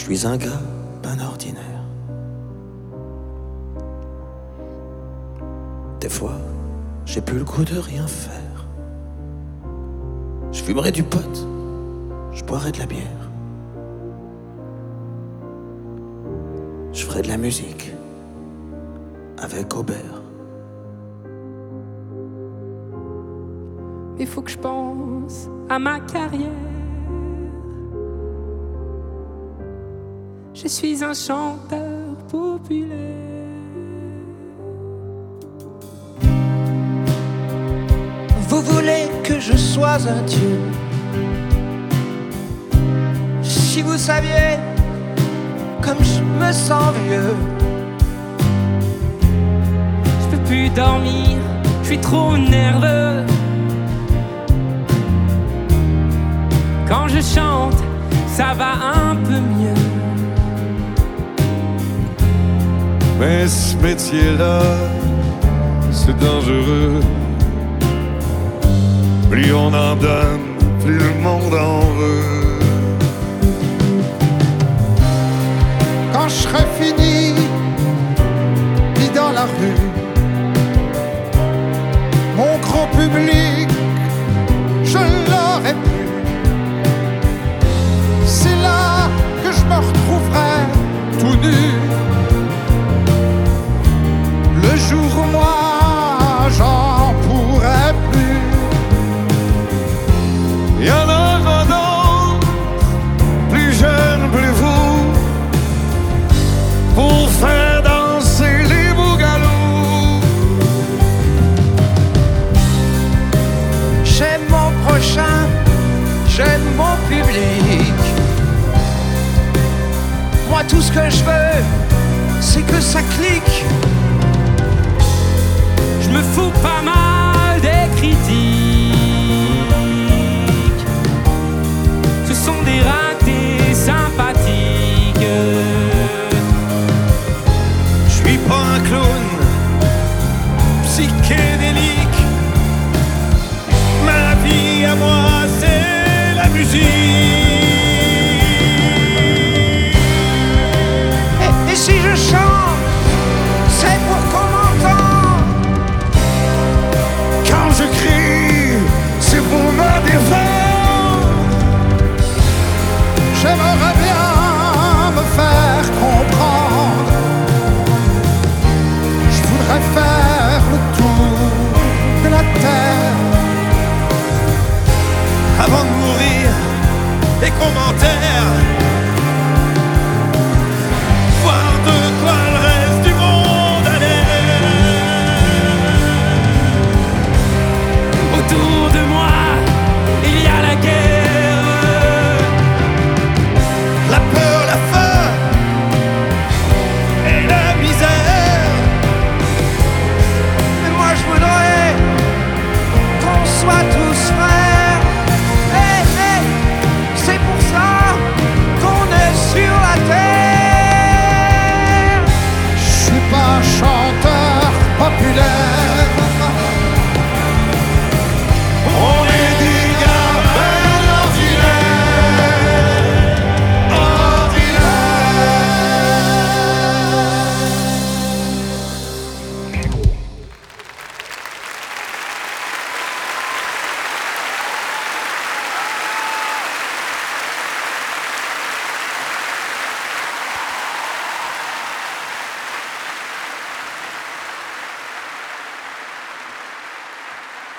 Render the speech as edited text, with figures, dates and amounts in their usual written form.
suis un gars ben ordinaire. Des fois, j'ai plus le goût de rien faire. Je fumerai du pot, je boirai de la bière. Je ferai de la musique avec Aubert. Mais faut que je pense à ma carrière. Je suis un chanteur populaire. Vous voulez que je sois un dieu? Si vous saviez comme je me sens vieux. Je peux plus dormir, je suis trop nerveux. Quand je chante, ça va un peu mieux. Mais ce métier-là, c'est dangereux. Plus on en donne, plus le monde en veut. Quand je serai fini, mis dans la rue,